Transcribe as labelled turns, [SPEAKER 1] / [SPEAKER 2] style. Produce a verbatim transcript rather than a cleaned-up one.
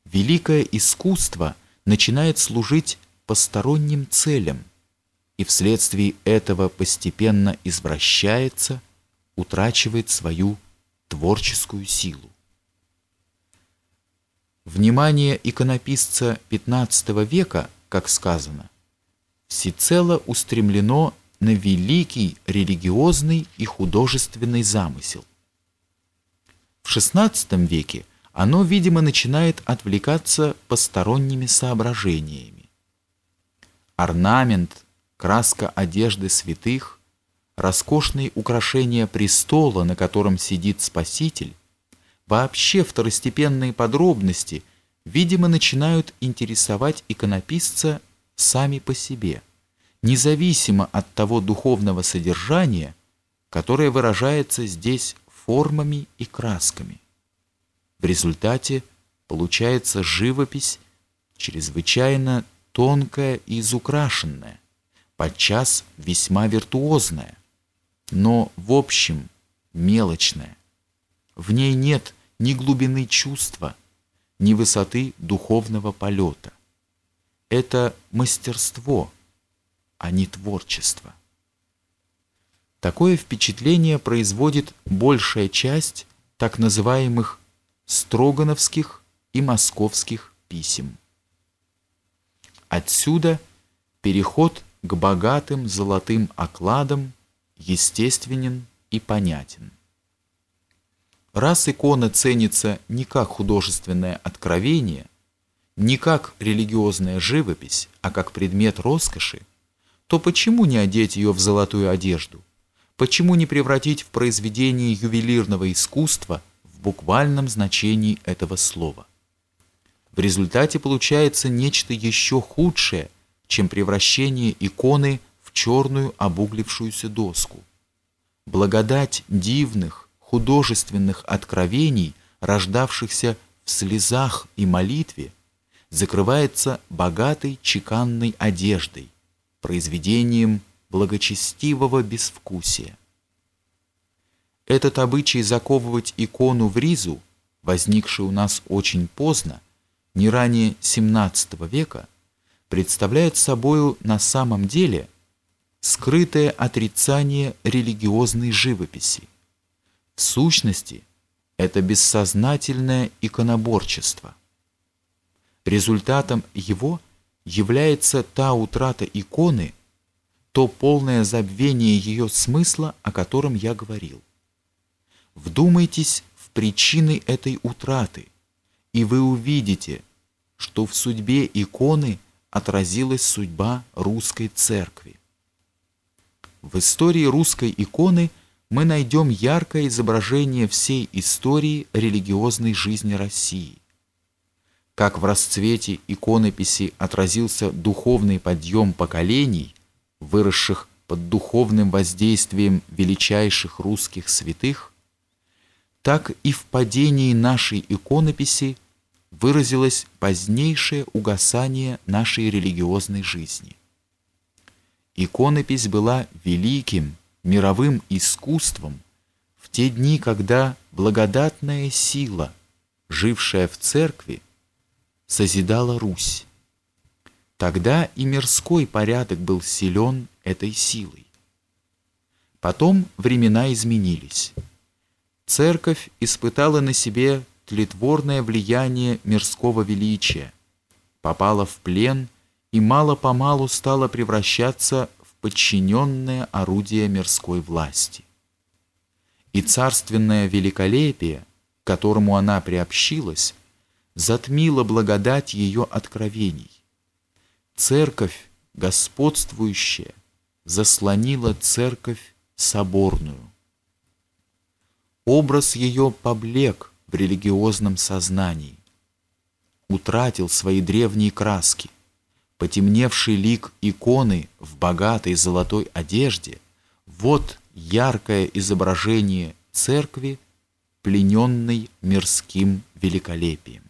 [SPEAKER 1] великое искусство начинает служить посторонним целям и вследствие этого постепенно извращается, утрачивает свою творческую силу. Внимание иконописца пятнадцатого века, как сказано, всецело устремлено на великий религиозный и художественный замысел. В шестнадцатом веке оно, видимо, начинает отвлекаться посторонними соображениями. Орнамент, краска одежды святых, роскошные украшения престола, на котором сидит Спаситель, вообще второстепенные подробности, видимо, начинают интересовать иконописца сами по себе, независимо от того духовного содержания, которое выражается здесь формами и красками. В результате получается живопись чрезвычайно тонкая и изукрашенная, подчас весьма виртуозная, но в общем мелочная. В ней нет ни глубины чувства, ни высоты духовного полета. Это мастерство, а не творчество. Такое впечатление производит большая часть так называемых строгановских и московских писем. Отсюда переход к богатым золотым окладам естественен и понятен. Раз икона ценится не как художественное откровение, не как религиозная живопись, а как предмет роскоши, то почему не одеть ее в золотую одежду? Почему не превратить в произведение ювелирного искусства в буквальном значении этого слова? В результате получается нечто еще худшее, чем превращение иконы в черную обуглившуюся доску. Благодать дивных, художественных откровений, рождавшихся в слезах и молитве, закрывается богатой чеканной одеждой, произведением благочестивого безвкусия. Этот обычай заковывать икону в ризу, возникший у нас очень поздно, не ранее семнадцатого века, представляет собою на самом деле скрытое отрицание религиозной живописи. В сущности, это бессознательное иконоборчество. Результатом его является та утрата иконы, то полное забвение ее смысла, о котором я говорил. Вдумайтесь в причины этой утраты, и вы увидите, что в судьбе иконы отразилась судьба русской церкви. В истории русской иконы мы найдем яркое изображение всей истории религиозной жизни России. Как в расцвете иконописи отразился духовный подъем поколений, выросших под духовным воздействием величайших русских святых, так и в падении нашей иконописи выразилось позднейшее угасание нашей религиозной жизни. Иконопись была великим мировым искусством в те дни, когда благодатная сила, жившая в церкви, созидала Русь. Тогда и мирской порядок был силен этой силой. Потом времена изменились. Церковь испытала на себе тлетворное влияние мирского величия, попала в плен и мало-помалу стала превращаться в подчиненное орудие мирской власти. И царственное великолепие, к которому она приобщилась, затмило благодать ее откровений. Церковь, господствующая, заслонила церковь соборную. Образ ее поблек в религиозном сознании, утратил свои древние краски. Потемневший лик иконы в богатой золотой одежде — вот яркое изображение церкви, плененной мирским великолепием.